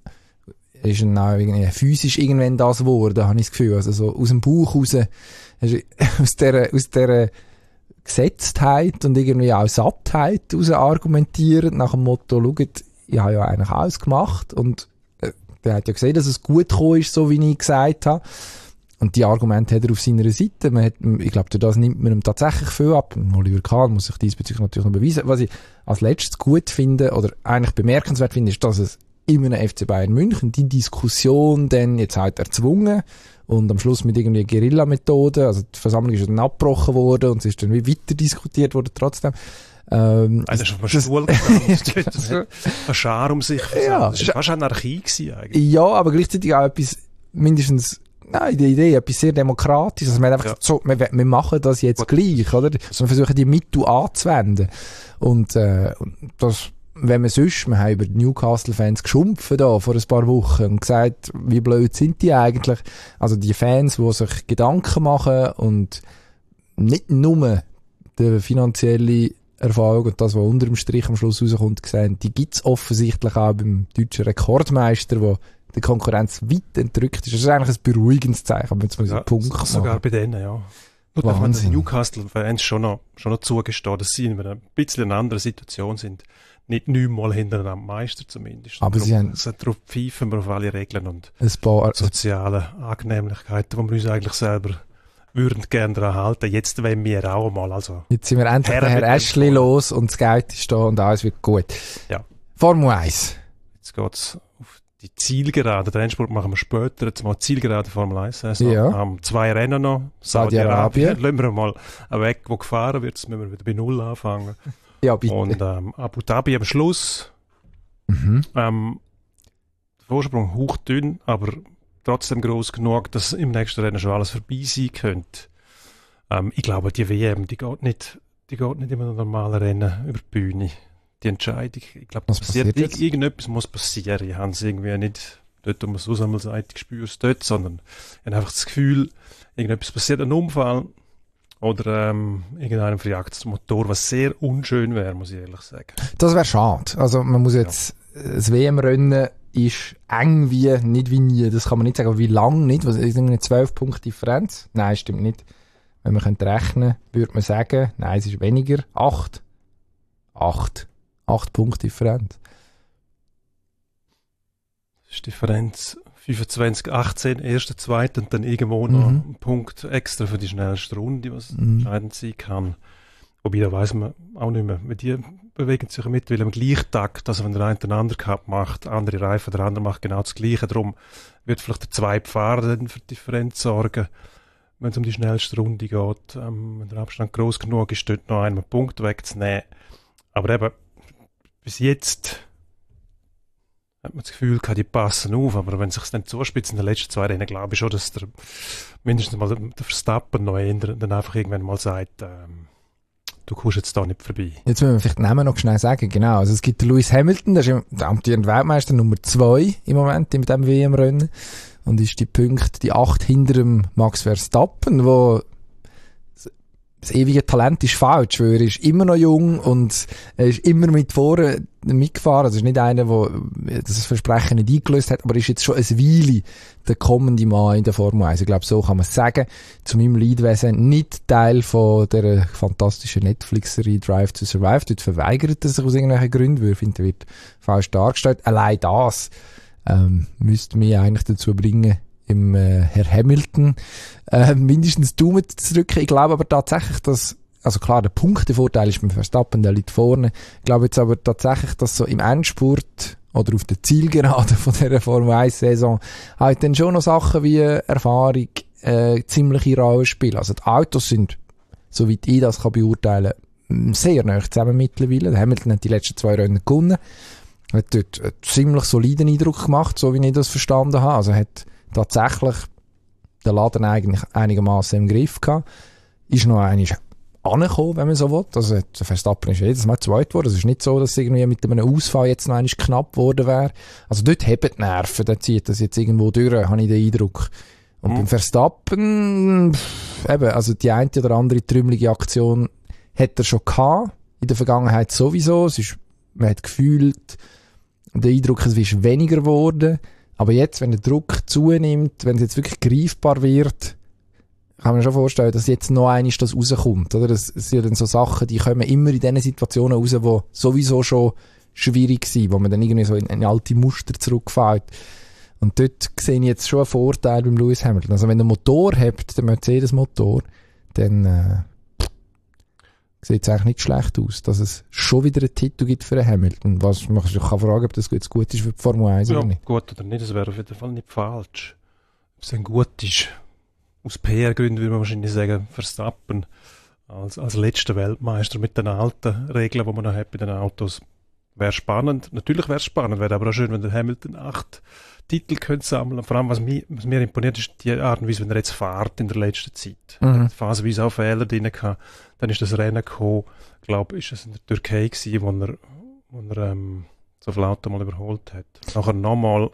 ist dann auch irgendwie physisch irgendwann das geworden, habe ich das Gefühl. Also so aus dem Bauch raus, aus dieser, aus dieser Gesetztheit und irgendwie auch Sattheit raus argumentiert, nach dem Motto, schaut, ich habe ja eigentlich alles gemacht und äh, der hat ja gesehen, dass es gut gekommen ist, so wie ich gesagt habe. Und die Argumente hat er auf seiner Seite. Man hat, ich glaube, durch das nimmt man ihm tatsächlich viel ab. Oliver Kahn muss sich diesbezüglich natürlich noch beweisen. Was ich als letztes gut finde, oder eigentlich bemerkenswert finde, ist, dass es in einem F C Bayern München die Diskussion dann jetzt halt erzwungen und am Schluss mit irgendwie Guerilla-Methoden, also die Versammlung ist dann abgebrochen worden und es ist dann wie weiter diskutiert worden trotzdem. Ähm, also schon auf dem Stuhl gestanden, das hat eine Schar um sich versammelt. Ja, das war fast eine Anarchie gewesen eigentlich. Ja, aber gleichzeitig auch etwas, mindestens, nein, die Idee, etwas sehr Demokratisches. Also man hat einfach ja. so, wir, wir machen das jetzt Gut. gleich, oder? Also wir versuchen die Mittel anzuwenden. Und, äh, und das, wenn man sonst, wir haben über die Newcastle-Fans geschumpft da vor ein paar Wochen und gesagt, wie blöd sind die eigentlich? Also die Fans, die sich Gedanken machen und nicht nur der finanzielle Erfolg und das, was unter dem Strich am Schluss rauskommt, gesehen, die gibt's offensichtlich auch beim deutschen Rekordmeister, der die Konkurrenz weit entrückt ist. Das ist eigentlich ein beruhigendes Zeichen, wenn wir jetzt mal ja, einen Punkt machen. Sogar bei denen, ja. Nur darf man den Newcastle-Fans schon noch, schon noch zugestehen, dass sie in einer bisschen einer anderen Situation sind. Nicht neunmal hintereinander Meister zumindest. Aber darum, sie haben... Darauf pfeifen wir auf alle Regeln und ein paar soziale Angenehmlichkeiten, die wir uns eigentlich selber würden gerne daran halten. Jetzt wollen wir auch mal. Also jetzt sind wir endlich Herr, Herr Ashley los und das Geld ist da und alles wird gut. Ja. Formel eins. Jetzt geht's auf die Zielgerade. Den Endspurt machen wir später. Jetzt mal Zielgerade Formel eins. Also ja. Wir haben zwei Rennen noch. Saudi-Arabien. Lassen wir mal weg, wo gefahren wird. Jetzt müssen wir wieder bei Null anfangen. Ja, bitte. Und ähm, Abu Dhabi am Schluss. Mhm. Ähm, der Vorsprung hauchdünn, aber trotzdem gross genug, dass im nächsten Rennen schon alles vorbei sein könnte. Ähm, ich glaube, die W M, die geht nicht, die geht nicht in einem normalen Rennen über die Bühne. Die Entscheidung, ich glaube, das passiert, passiert ir- irgendetwas muss passieren. Ich habe es irgendwie nicht dort, wo man es aussammelseitig spürt, dort, sondern ich habe einfach das Gefühl, irgendetwas passiert, ein Unfall oder ähm, irgendeinem verjagt das Motor, was sehr unschön wäre, muss ich ehrlich sagen. Das wäre schade. Also man muss jetzt ja. das W M-Rennen ist eng wie, nicht wie nie, das kann man nicht sagen, aber wie lang nicht, was ist eine zwölf Punkte Differenz? Nein, stimmt nicht. Wenn man könnte rechnen, würde man sagen, nein, es ist weniger, acht. Acht. Acht Punkte Differenz. Das ist Differenz fünfundzwanzig achtzehn, erster, zweiter und dann irgendwo noch Mhm. einen Punkt extra für die schnellste Runde, was Mhm. entscheidend sein kann. Wobei, da weiss man auch nicht mehr. Weil die bewegen sich ja mittlerweile im Gleichtakt, also wenn der eine den anderen Cup macht, andere Reifen, der andere macht genau das Gleiche. Darum wird vielleicht der zweite Fahrer dann für die Differenz sorgen, wenn es um die schnellste Runde geht. Ähm, wenn der Abstand groß genug ist, dort noch einmal einen Punkt wegzunehmen. Aber eben, bis jetzt hat man das Gefühl gehabt, die passen auf, aber wenn sich dann zuspitzt in den letzten zwei Rennen, glaube ich schon, dass der mindestens mal der, der Verstappen noch ändert und dann einfach irgendwann mal sagt, ähm, du kommst jetzt da nicht vorbei. Jetzt müssen wir vielleicht den Namen noch schnell sagen, genau. Also es gibt den Lewis Hamilton, der ist der amtierende Weltmeister Nummer zwei im Moment in diesem W M-Rennen und ist die Punkte, die acht hinter dem Max Verstappen, wo das ewige Talent ist falsch, weil er ist immer noch jung und er ist immer mit vorne mitgefahren. Also er ist nicht einer, der das Versprechen nicht eingelöst hat, aber er ist jetzt schon eine Weile der kommende Mann in der Formel eins. Ich glaube, so kann man es sagen. Zu meinem Leidwesen nicht Teil von der fantastischen Netflix-Serie Drive to Survive. Dort verweigert er sich aus irgendwelchen Gründen, weil er findet, er wird falsch dargestellt. Allein das ähm, müsste mich eigentlich dazu bringen, im äh, Herr Hamilton äh, mindestens Daumen zu drücken. Ich glaube aber tatsächlich, dass, also klar, der Punktevorteil ist beim Verstappen, der liegt vorne. Ich glaube jetzt aber tatsächlich, dass so im Endspurt oder auf der Zielgerade von dieser Formel eins Saison halt dann schon noch Sachen wie Erfahrung äh, ziemliche Rolle spielen. Also die Autos sind, soweit ich das kann beurteilen, sehr nah zusammen mittlerweile. Der Hamilton hat die letzten zwei Rennen gewonnen. Hat dort einen ziemlich soliden Eindruck gemacht, so wie ich das verstanden habe. Also hat tatsächlich den Laden eigentlich einigermaßen im Griff gehabt. Ist noch einmal angekommen, wenn man so will. Also der Verstappen ist jedes Mal zweit geworden. Es ist nicht so, dass es irgendwie mit einem Ausfall jetzt noch einmal knapp geworden wäre. Also dort haben die Nerven, der zieht das jetzt irgendwo durch, habe ich den Eindruck. Und mhm. beim Verstappen, pff, eben, also die eine oder andere trümmelige Aktion hat er schon gehabt. In der Vergangenheit sowieso. Es ist, man hat gefühlt, der Eindruck, es ist weniger geworden. Aber jetzt, wenn der Druck zunimmt, wenn es jetzt wirklich greifbar wird, kann man sich schon vorstellen, dass jetzt noch einmal das rauskommt. Oder? Das sind ja dann so Sachen, die kommen immer in diesen Situationen raus, die sowieso schon schwierig sind, wo man dann irgendwie so in, in alte Muster zurückfällt. Und dort sehe ich jetzt schon einen Vorteil beim Lewis Hamilton. Also wenn der Motor hat, der Mercedes-Motor, dann äh, sieht es eigentlich nicht schlecht aus, dass es schon wieder einen Titel gibt für einen Hamilton. Was man sich kann fragen, ob das jetzt gut ist für die Formel eins ja, oder nicht. Gut oder nicht, das wäre auf jeden Fall nicht falsch. Ob es dann gut ist, aus P R-Gründen würde man wahrscheinlich sagen, Verstappen als, als letzter Weltmeister mit den alten Regeln, die man noch hat bei den Autos, wäre spannend. Natürlich wäre es spannend, wäre aber auch schön, wenn der Hamilton acht Titel könnte sammeln. Vor allem, was mir, was mir imponiert, ist die Art und Weise, wenn er jetzt fährt in der letzten Zeit. Mhm. Er hat phasenweise auch Fehler drin gehabt. Dann ist das Rennen gekommen, ich glaube, ist es in der Türkei gewesen, wo er, wo er ähm, so viel Auto mal überholt hat. Nachher nochmal,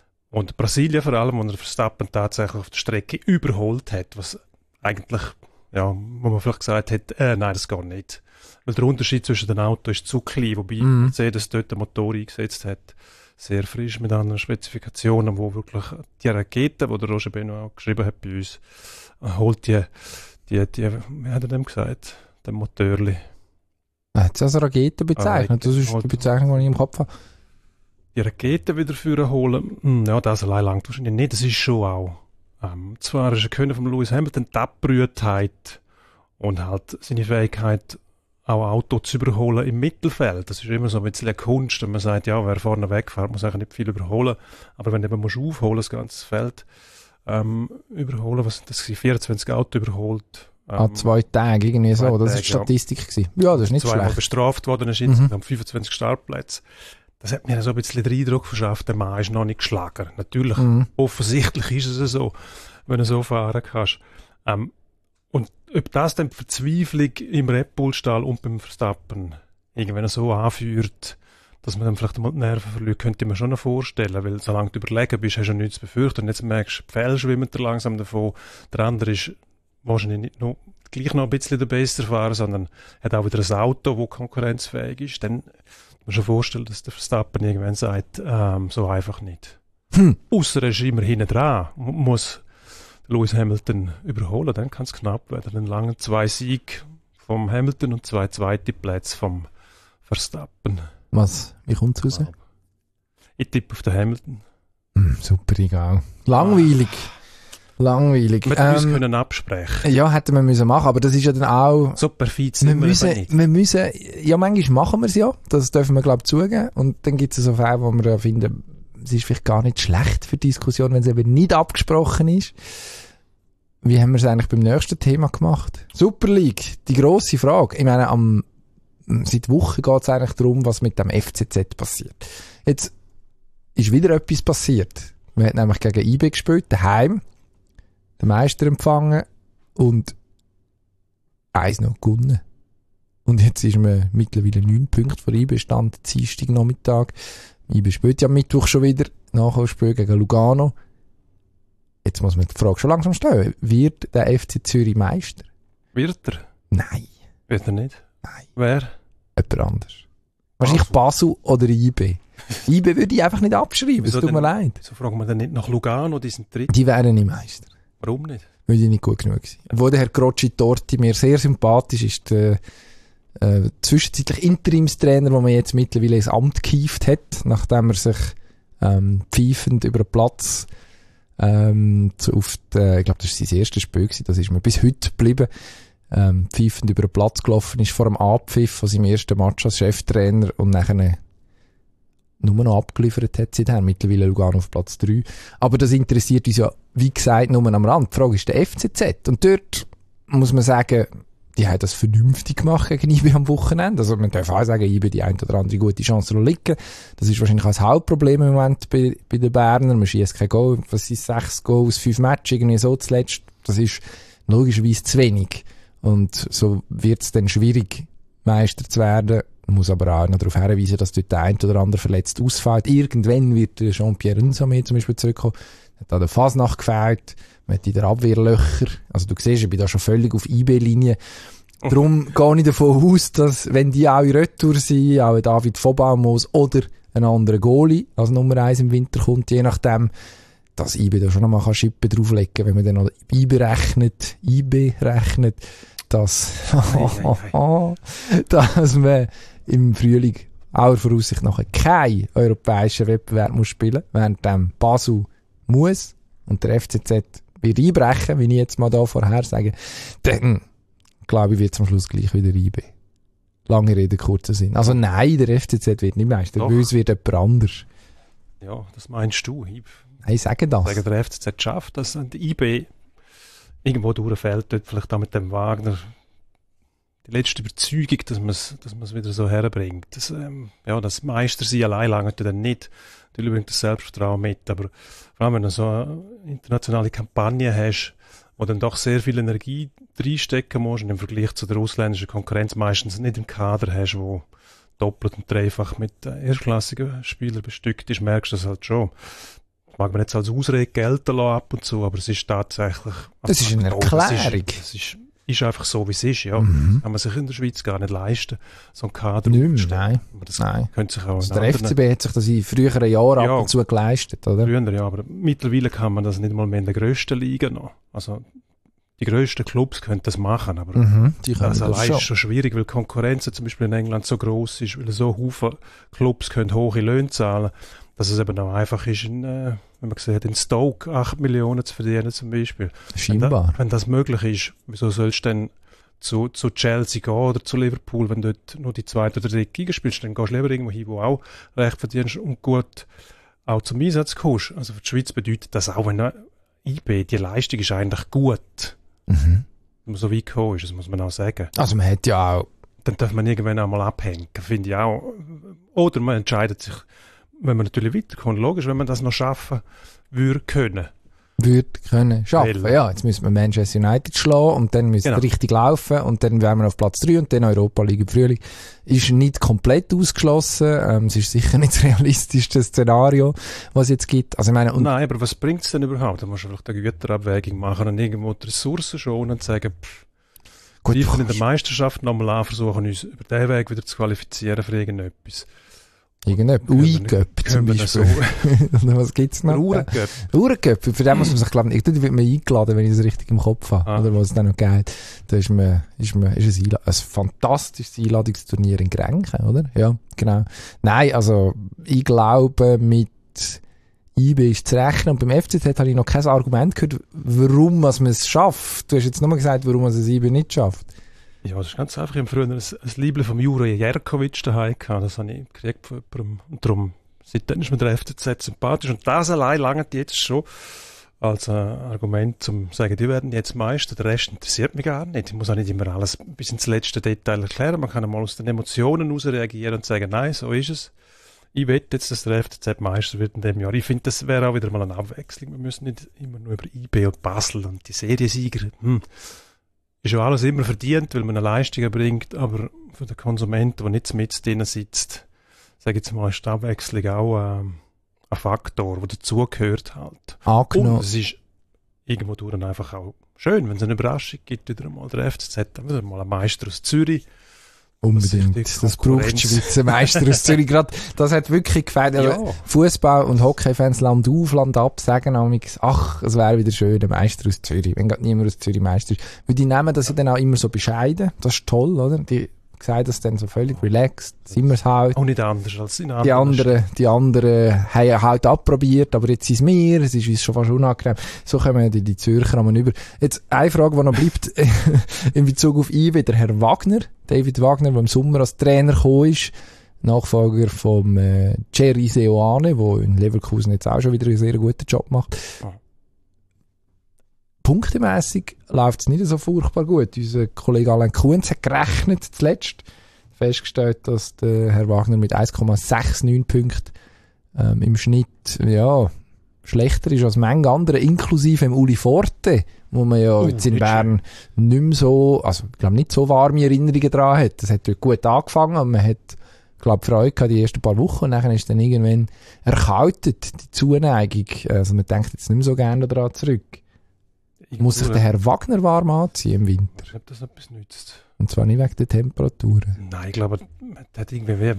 und Brasilien vor allem, wo er Verstappen tatsächlich auf der Strecke überholt hat, was eigentlich, ja, wo man vielleicht gesagt hat, äh, nein, das geht nicht. Weil der Unterschied zwischen den Autos ist zu klein, wobei Mhm. Mercedes dort den Motor eingesetzt hat. Sehr frisch mit anderen Spezifikationen, wo wirklich die Rakete, die der Roger Benoit auch geschrieben hat bei uns, holt die, die, die, wie hat er dem gesagt, den Motorli. Er hat es als Rakete bezeichnet, das ist die Bezeichnung, die ich im Kopf habe. Die Rakete wieder führen holen, hm, ja, das allein langt wahrscheinlich nicht, das ist schon auch. Ähm, zwar ist er Können von Lewis Hamilton die Abbrühtheit und halt seine Fähigkeit, auch ein Auto zu überholen im Mittelfeld. Das ist immer so ein bisschen eine Kunst, wenn man sagt, ja, wer vorne wegfährt, muss eigentlich nicht viel überholen. Aber wenn du eben musst aufholen, das ganze Feld ähm, überholen, was sind das, vierundzwanzig Auto überholt. Ähm, An zwei Tagen, irgendwie so, zwei das war Tage, die Statistik. Ja, ja das ist nicht zweimal schlecht. bestraft worden, ist jetzt mhm. fünfundzwanzig Startplätze. Das hat mir so ein bisschen den Eindruck verschafft, der Mann ist noch nicht geschlagen. Natürlich, mhm. offensichtlich ist es so, wenn du so fahren kannst. Ähm, Und ob das dann die Verzweiflung im Red Bull-Stall und beim Verstappen irgendwann so anführt, dass man dann vielleicht mal die Nerven verliert, könnte ich mir schon noch vorstellen, weil solange du überlegen bist, hast du ja nichts zu befürchten. Und jetzt merkst du, die Pfähle schwimmen dir langsam davon. Der andere ist wahrscheinlich nicht nur gleich noch ein bisschen der beste Fahrer, sondern hat auch wieder ein Auto, das konkurrenzfähig ist. Dann muss man schon vorstellen, dass der Verstappen irgendwann sagt, ähm, so einfach nicht. Hm. Ausser er ist immer hinten dran, muss Lewis Hamilton überholen, dann kann es knapp werden. Dann langen zwei Siege vom Hamilton und zwei zweite Plätze vom Verstappen. Was? Wie kommt es raus? Ich tippe auf den Hamilton. Mm, super, egal. Langweilig. Ah. Langweilig. Wir ähm, müssen können absprechen. Ja, hätten wir müssen machen, aber das ist ja dann auch... So perfid wir sind wir müssen, eben nicht. wir müssen, ja, manchmal machen wir es ja, das dürfen wir, glaube ich, zugeben. Und dann gibt es so Fälle, wo wir ja finden, es ist vielleicht gar nicht schlecht für die Diskussion, wenn es eben nicht abgesprochen ist. Wie haben wir es eigentlich beim nächsten Thema gemacht? Super League, die grosse Frage. Ich meine, am, seit Wochen geht es eigentlich darum, was mit dem F C Z passiert. Jetzt ist wieder etwas passiert. Wir haben nämlich gegen I B gespielt, daheim, den Meister empfangen und eins noch gewonnen. Und jetzt ist man mittlerweile neun Punkte vor I B stand, Dienstag Nachmittag. I B spielt ja am Mittwoch schon wieder, Nachholspiel gegen Lugano. Jetzt muss man die Frage schon langsam stellen. Wird der F C Zürich Meister? Wird er? Nein. Wird er nicht? Nein. Wer? Jemand anders. Wahrscheinlich Basel oder I B. I B würde ich einfach nicht abschreiben, es Wieso tut mir denn? leid. So fragen wir dann nicht nach Lugano, die sind dritt. Die wären nicht Meister. Warum nicht? Weil die nicht gut genug sind. Obwohl der Herr Grocci Torti mir sehr sympathisch ist, der äh, zwischenzeitlich Interimstrainer, wo man jetzt mittlerweile ins Amt gehievt hat, nachdem er sich ähm, pfeifend über den Platz ähm, zu, auf die, ich glaube, das war sein erstes Spiel gewesen, das ist mir bis heute geblieben, ähm, pfeifend über den Platz gelaufen ist vor dem Abpfiff von seinem ersten Match als Cheftrainer und nachher nur noch abgeliefert hat seither, mittlerweile Lugano auf Platz drei. Aber das interessiert uns ja, wie gesagt, nur am Rand. Die Frage ist der F C Z. Und dort muss man sagen, die haben das vernünftig gemacht gegen I B am Wochenende. Also man darf auch sagen, I B die ein oder andere gute Chance noch liegen. Das ist wahrscheinlich auch das Hauptproblem im Moment bei, bei den Bernern. Man schießt kein Goal. Was sind sechs Goals aus fünf Matches? Irgendwie so zuletzt. Das ist logischerweise zu wenig. Und so wird es dann schwierig, Meister zu werden. Man muss aber auch noch darauf hinweisen, dass dort der ein oder andere verletzt ausfällt. Irgendwann wird Jean-Pierre Nsame zum Beispiel zurückkommen. Hat da der Fasnacht gefehlt. Man hat in der Abwehr Löcher. Also du siehst, ich bin da schon völlig auf I B-Linie. Darum gehe ich davon aus, dass, wenn die auch in Retour sind, auch David Vobaumos oder ein anderer Goalie als Nummer eins im Winter kommt, je nachdem, dass I B da schon nochmal Schippen drauflegen kann, wenn man dann noch I B rechnet, I B rechnet, dass, dass man im Frühling aller Voraussicht nachher keinen europäischen Wettbewerb muss spielen, während dem Basel muss und der F C Z wird einbrechen, wie ich jetzt mal da vorher sage, dann glaube ich, wird es am Schluss gleich wieder I B. Lange Rede, kurzer Sinn. Also nein, der F C Z wird nicht Meister, weil es wird jemand anders. Ja, das meinst du. Ich Nein, sage das. sage, der F C Z schafft das und I B irgendwo durchfällt, dort vielleicht auch mit dem Wagner die letzte Überzeugung, dass man es dass man's wieder so herbringt. Das, ähm, ja, das Meister sein allein lange dann nicht. Natürlich bringt das Selbstvertrauen mit, aber vor allem, wenn du so eine internationale Kampagne hast, wo dann doch sehr viel Energie reinstecken musst und im Vergleich zu der ausländischen Konkurrenz meistens nicht im Kader hast, wo doppelt und dreifach mit erstklassigen Spielern bestückt ist, merkst du das halt schon. Das mag man jetzt als Ausrede gelten lassen ab und zu, aber es ist tatsächlich... Das ist eine Erklärung. Das ist, ist einfach so, wie es ist, ja. Mhm. Das kann man sich in der Schweiz gar nicht leisten, so einen Kader Nicht mehr, aufzustellen. nein. Aber das Nein. könnte sich auch Also in der F C B hat sich das in früheren Jahren Ja. ab und zu geleistet, oder? Früher, ja, aber mittlerweile kann man das nicht mal mehr in der grössten Liga noch. Also die grössten Clubs können das machen, aber Mhm, die können das das allein schon. ist schon schwierig, weil die Konkurrenz zum Beispiel in England so gross ist, weil so Haufen Clubs können hohe Löhne zahlen, dass es eben auch einfach ist, in, äh, wenn man sieht, in Stoke acht Millionen zu verdienen zum Beispiel. Wenn, da, Scheinbar. wenn das möglich ist, wieso sollst du denn zu, zu Chelsea gehen oder zu Liverpool, wenn du dort nur die zweite oder dritte Liga spielst, dann gehst du lieber irgendwo hin, wo auch recht verdienst und gut auch zum Einsatz kommst. Also für die Schweiz bedeutet das auch, wenn I B, die Leistung ist eigentlich gut, Mhm. wenn man so weit gekommen ist, das muss man auch sagen. Also man hat ja auch... Dann darf man irgendwann einmal abhängen, finde ich auch. Oder man entscheidet sich, wenn man natürlich weiterkommt, logisch, wenn man das noch schaffen würde können. würde können schaffen. Weil- Ja, jetzt müssen wir Manchester United schlagen und dann müssen Genau. wir richtig laufen und dann wären wir auf Platz drei und dann Europa League im Frühling. Ist nicht komplett ausgeschlossen. Ähm, es ist sicher nicht das realistischste Szenario, was es jetzt gibt. Also ich meine, und Nein, aber was bringt es denn überhaupt? Da musst du vielleicht eine Güterabwägung machen und irgendwo die Ressourcen schonen und sagen, pff, gut, wir in der kannst- Meisterschaft nochmal an, versuchen uns über diesen Weg wieder zu qualifizieren für irgendetwas. irgendetwas. Können wir Ui-Göpp nicht- zum können wir das Beispiel. was gibt's noch? Ruhrgöpp. Uhrenköp, für den muss man sich, glaube ich, dort wird man eingeladen, wenn ich es richtig im Kopf habe, Ah. oder was es dann noch geht. Da ist man, ist man, ist ein, Einla- ein fantastisches Einladungsturnier in Grenchen, oder? Ja, genau. Nein, also, ich glaube, mit I B ist zu rechnen. Und beim F C Z habe ich noch kein Argument gehört, warum man es schafft. Du hast jetzt nur gesagt, warum man es I B nicht schafft. Ja, das ist ganz einfach. Ich habe früher ein, ein Liebling vom Jure Jerkovic daheim gehabt. Das habe ich gekriegt von jemandem. Und darum, seitdem ist mir der F C Z sympathisch. Und das allein langt jetzt schon als äh, Argument, um zu sagen, die werden jetzt Meister. Der Rest interessiert mich gar nicht. Ich muss auch nicht immer alles bis ins letzte Detail erklären. Man kann einmal aus den Emotionen heraus reagieren und sagen, nein, so ist es. Ich wette jetzt, dass der F C Z Meister wird in dem Jahr. Ich finde, das wäre auch wieder mal eine Abwechslung. Wir müssen nicht immer nur über I B und Basel und die Seriensieger. Hm. Ist ja alles immer verdient, weil man eine Leistung erbringt, aber für den Konsumenten, der nicht mit drin sitzt, sage ich jetzt mal, ist die Abwechslung auch ähm, ein Faktor, der dazugehört halt. Angenommen. Und es ist irgendwo durch einfach auch schön, wenn es eine Überraschung gibt, wieder einmal der F C Z, dann wieder mal ein Meister aus Zürich. Unbedingt. Das, das braucht die Schweizer Meister aus Zürich. Gerade, das hat wirklich gefällt. Ja. Fußball- und Hockeyfans Land auf, Land ab sagen amigs, ach, es wäre wieder schön, ein Meister aus Zürich. Wenn gerade niemand aus Zürich Meister ist. Weil die nehmen das ja dann auch immer so bescheiden. Das ist toll, oder? Die sagen das dann so völlig relaxed. Sind wir es halt. Auch nicht anders als in anderen. Die anderen, die anderen haben halt abprobiert, aber jetzt ist es mir, es ist uns schon fast unangenehm. So kommen die, die Zürcher einmal über. Jetzt eine Frage, die noch bleibt, in Bezug auf I B, der Herr Wagner, David Wagner, der im Sommer als Trainer gekommen ist, Nachfolger vom äh, Thierry Seoane, der in Leverkusen jetzt auch schon wieder einen sehr guten Job macht. Oh. Punktemässig läuft es nicht so furchtbar gut. Unser Kollege Alain Kuhns hat gerechnet zuletzt, festgestellt, dass der Herr Wagner mit eins Komma neunundsechzig Punkten ähm, im Schnitt ja, schlechter ist als manche andere, inklusive im Uli Forte, wo man ja oh, jetzt in Bern schön. Nicht mehr so, also ich glaube nicht so warme Erinnerungen daran hat. Das hat dort gut angefangen und man hat, glaube Freude gehabt die ersten paar Wochen und dann ist dann irgendwann erkaltet, die Zuneigung. Also man denkt jetzt nicht mehr so gerne daran zurück. Ich muss sich der Herr Wagner warm anziehen im Winter? Ich glaube, das etwas nützt. Und zwar nicht wegen der Temperaturen. Nein, ich glaube, man hat irgendwie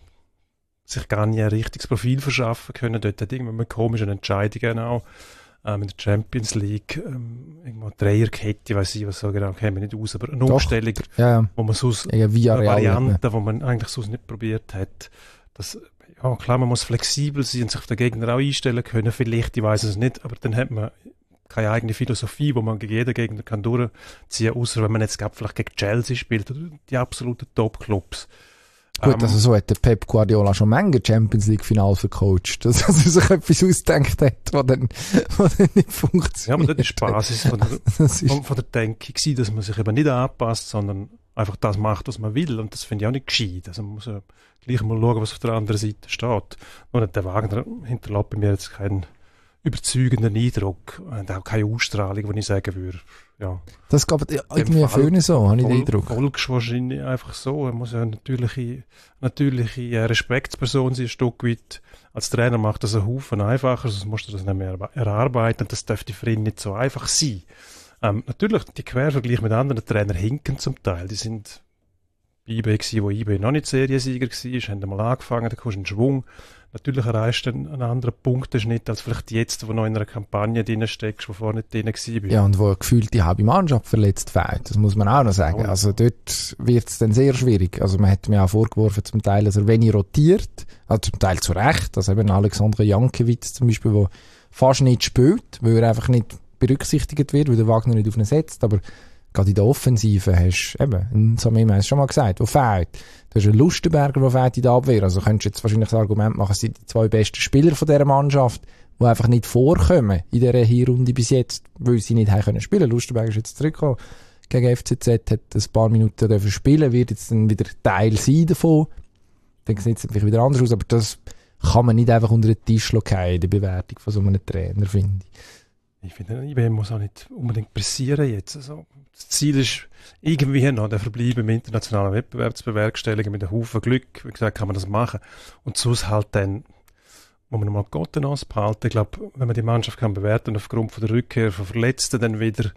sich gar nicht ein richtiges Profil verschaffen können. Dort hat irgendwann komische Entscheidungen auch. Ähm, in der Champions League, ähm, irgendwo eine Dreierkette, ich weiss nicht, was so genau, käme nicht aus, aber eine Doch. Umstellung, ja. wo man sonst, ja, eine Variante, die man eigentlich sonst nicht probiert hat. Das, ja, klar, man muss flexibel sein und sich auf den Gegner auch einstellen können, vielleicht, ich weiss es nicht, aber dann hat man keine eigene Philosophie, wo man gegen jeden Gegner kann durchziehen kann, außer wenn man jetzt vielleicht gegen Chelsea spielt oder die absoluten Top-Clubs. Gut, ähm, also so hat der Pep Guardiola schon Menge Champions League-Finals vercoacht, dass er sich etwas ausgedacht hat, was dann, was dann nicht funktioniert. Ja, aber das ist die Basis von der, von, von der Denke gewesen, dass man sich eben nicht anpasst, sondern einfach das macht, was man will. Und das finde ich auch nicht gescheit. Also man muss ja gleich mal schauen, was auf der anderen Seite steht. Nur der Wagner hinterlässt bei mir jetzt keinen überzeugenden Eindruck und auch keine Ausstrahlung, wo ich sagen würde, ja. Das gab irgendwie Föhne so, habe ich den Eindruck. Volkst wahrscheinlich einfach so. Er muss ja eine natürliche, natürliche Respektsperson sein, ein Stück weit. Als Trainer macht das einen Haufen einfacher, sonst musst du das nicht mehr erarbeiten. Das dürfte für ihn nicht so einfach sein. Ähm, natürlich, die Quervergleiche mit anderen Trainern hinken zum Teil. Die sind bei I B gewesen, wo I B noch nicht Seriensieger war, haben mal angefangen, da kommst du in Schwung. Natürlich erreichst du einen anderen Punkteschnitt als vielleicht jetzt, wo noch in einer Kampagne drin steckst, wo vorher nicht drin war. Ja, und wo gefühlt die halbe Mannschaft verletzt fehlt. Das muss man auch noch sagen. Also dort wird es dann sehr schwierig. Also man hat mir auch vorgeworfen zum Teil, dass er wenig rotiert. Also zum Teil zu Recht. Also eben Alexander Jankiewicz zum Beispiel, der fast nicht spielt, weil er einfach nicht berücksichtigt wird, weil der Wagner nicht auf ihn setzt. Aber gerade in der Offensive hast du eben, so haben wir es schon mal gesagt, wo fehlt. Du hast einen Lustenberger, der fehlt in der Abwehr. Also könntest du jetzt wahrscheinlich das Argument machen, es sind die zwei besten Spieler von dieser Mannschaft, die einfach nicht vorkommen in dieser Hinrunde bis jetzt, weil sie nicht haben können spielen. Lustenberger ist jetzt zurückgekommen gegen F C Z, hat ein paar Minuten dürfen spielen, wird jetzt dann wieder Teil sein davon. Dann sieht es vielleicht wieder anders aus, aber das kann man nicht einfach unter den Tisch fallen in der Bewertung von so einem Trainer, finde ich. Ich finde, I B muss auch nicht unbedingt pressieren jetzt. Also, das Ziel ist irgendwie noch der Verbleib im internationalen Wettbewerb zu bewerkstelligen mit einem Haufen Glück. Wie gesagt, kann man das machen. Und sonst halt dann, wo man mal Gott behalten. Ich glaube, wenn man die Mannschaft kann bewerten aufgrund von der Rückkehr von Verletzten dann wieder,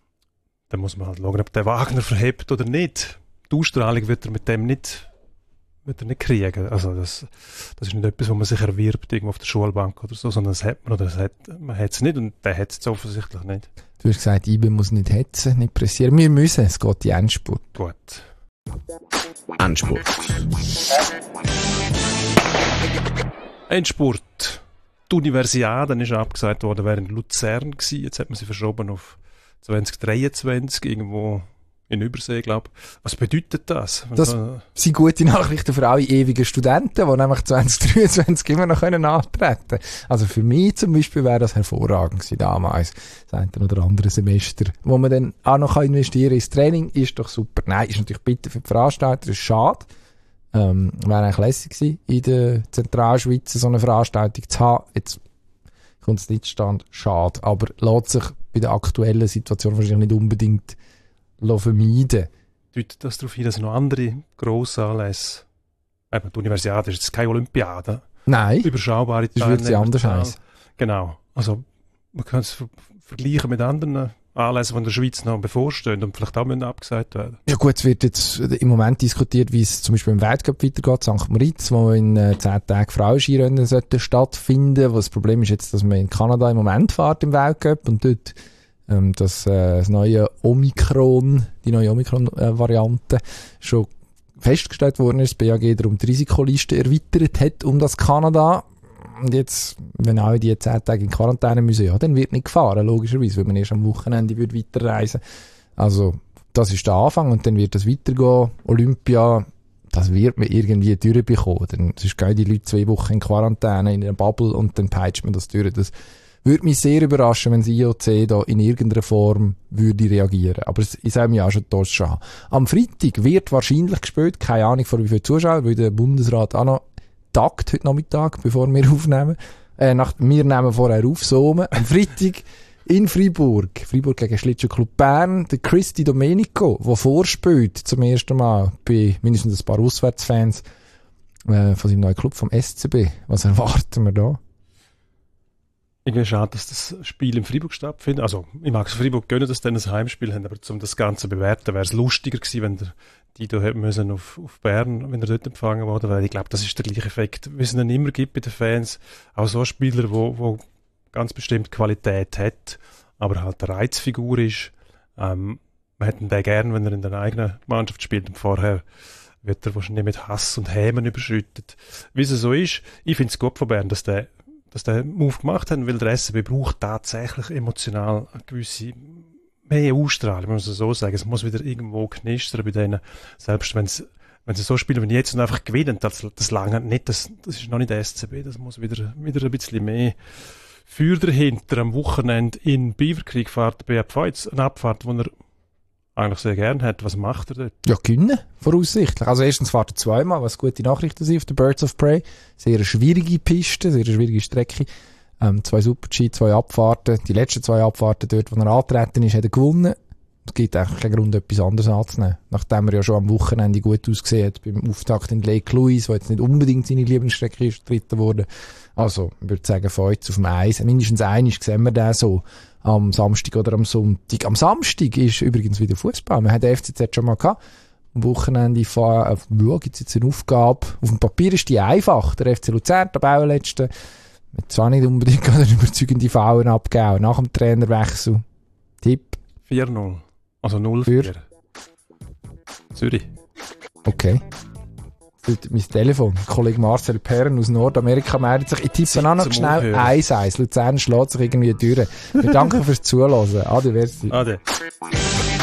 dann muss man halt schauen, ob der Wagner verhebt oder nicht. Die Ausstrahlung wird er mit dem nicht, wird er nicht kriegen. Also das, das ist nicht etwas, wo man sich erwirbt irgendwo auf der Schulbank oder so, sondern das hat man oder das hat, man hat es nicht und der hat es offensichtlich nicht. Du hast gesagt, I B muss nicht hetzen, nicht pressieren. Wir müssen, es geht in Endspurt. Gut. Endspurt. Endspurt. Die Universiade ist abgesagt worden, wäre in Luzern gewesen. Jetzt hat man sie verschoben auf zwanzig dreiundzwanzig, irgendwo in Übersee, glaube ich. Was bedeutet das? Das so, sind gute Nachrichten für alle ewigen Studenten, die nämlich zwanzig dreiundzwanzig immer noch können antreten können. Also für mich zum Beispiel wäre das hervorragend gewesen damals, das eine oder andere Semester, wo man dann auch noch investieren kann ins Training, ist doch super. Nein, ist natürlich bitter für die Veranstalter, ist schade. Ähm, wäre eigentlich lässig gewesen, in der Zentralschweiz so eine Veranstaltung zu haben. Jetzt kommt es nicht zustande, schade. Aber lässt sich bei der aktuellen Situation wahrscheinlich nicht unbedingt vermeiden. Deutet das darauf hin, dass noch andere grosse Anlässe, eben die Universiade ist jetzt keine Olympiade. Nein. Überschaubare Das wird sie anders heißen. Genau. Also, man kann es ver- vergleichen mit anderen Anlässen, die in der Schweiz noch bevorstehen und vielleicht auch müssen abgesagt werden. Ja gut, es wird jetzt im Moment diskutiert, wie es zum Beispiel im Weltcup weitergeht, Sankt Moritz, wo in äh, zehn Tagen Frauenskirennen sollten stattfinden. Wo das Problem ist jetzt, dass man in Kanada im Moment fährt im Weltcup und dort ähm, das, äh, das neue Omikron, die neue Omikron-Variante schon festgestellt worden ist, das B A G darum die Risikoliste erweitert hat um das Kanada. Und jetzt, wenn alle die zehn Tage in Quarantäne müssen, ja, dann wird nicht gefahren, logischerweise, weil man erst am Wochenende würde weiterreisen. Also, das ist der Anfang und dann wird das weitergehen. Olympia, das wird man irgendwie durchbekommen. Dann sonst gehen die Leute zwei Wochen in Quarantäne, in einer Bubble und dann peitscht man das durch. Das würde mich sehr überraschen, wenn das I O C da in irgendeiner Form würde reagieren. Aber ich sage mir auch schon, das schon. Am Freitag wird wahrscheinlich gespielt, keine Ahnung vor wie viele Zuschauer, weil der Bundesrat auch noch tagt heute Nachmittag, bevor wir aufnehmen. Äh, nach, wir nehmen vorher auf, so am Freitag in Freiburg. Freiburg gegen Schlittschuhclub Bern. Der Cristi Domenico, der vorspielt zum ersten Mal bei mindestens ein paar Auswärtsfans äh, von seinem neuen Club, vom S C B. Was erwarten wir da? Irgendwie schade, dass das Spiel in Freiburg stattfindet. Also, ich mag es Freiburg gönnen, dass sie dann ein Heimspiel haben, aber um das Ganze zu bewerten, wäre es lustiger gewesen, wenn der Dido hätte müssen auf, auf Bern, wenn er dort empfangen worden wäre. Ich glaube, das ist der gleiche Effekt, wie es ihn immer gibt bei den Fans. Auch so ein Spieler, wo, wo ganz bestimmt Qualität hat, aber halt eine Reizfigur ist. Ähm, man hätte ihn den gern, wenn er in der eigenen Mannschaft spielt und vorher wird er wahrscheinlich mit Hass und Hämen überschüttet. Wie es so ist, ich finde es gut von Bern, dass der dass der Move gemacht haben, weil der S C B braucht tatsächlich emotional eine gewisse mehr Ausstrahlung, muss man so sagen. Es muss wieder irgendwo knistern bei denen, selbst wenn sie wenn sie so spielen wie jetzt und einfach gewinnen, das, das lange nicht, das, das ist noch nicht der S C B, das muss wieder, wieder ein bisschen mehr Feuer dahinter. Am Wochenende in Beavercreek fährt der B F V jetzt eine Abfahrt, die er eigentlich sehr gerne hat. Was macht er dort? Ja, gewinnen, voraussichtlich. Also erstens fährt er zweimal, was gute Nachrichten sind auf der Birds of Prey. Sehr eine schwierige Piste, sehr eine schwierige Strecke. Ähm, zwei Super-G, zwei Abfahrten. Die letzten zwei Abfahrten dort, wo er angetreten ist, hat er gewonnen. Es gibt eigentlich keinen Grund, etwas anderes anzunehmen. Nachdem er ja schon am Wochenende gut ausgesehen hat, beim Auftakt in Lake Louise, wo jetzt nicht unbedingt seine Lieblingsstrecke ist, dritten wurde. Also, ich würde sagen, von jetzt auf dem Eis. Mindestens einig sehen wir den so. Am Samstag oder am Sonntag. Am Samstag ist übrigens wieder Fußball. Wir haben den F C Z schon mal gehabt. Am Wochenende fahren, äh, ja, gibt es jetzt eine Aufgabe. Auf dem Papier ist die einfach. Der F C Luzern, der Tabellenletzte, hat zwar nicht unbedingt eine überzeugende Foulen abgegeben. Nach dem Trainerwechsel. Tipp. vier null. Also null vier. Zürich. Okay. Mein Telefon. Kollege Marcel Perren aus Nordamerika meldet sich. Ich tippe auch noch schnell eins eins. Luzern schlägt sich irgendwie durch. Wir danken fürs Zuhören. Ade, merci. Ade.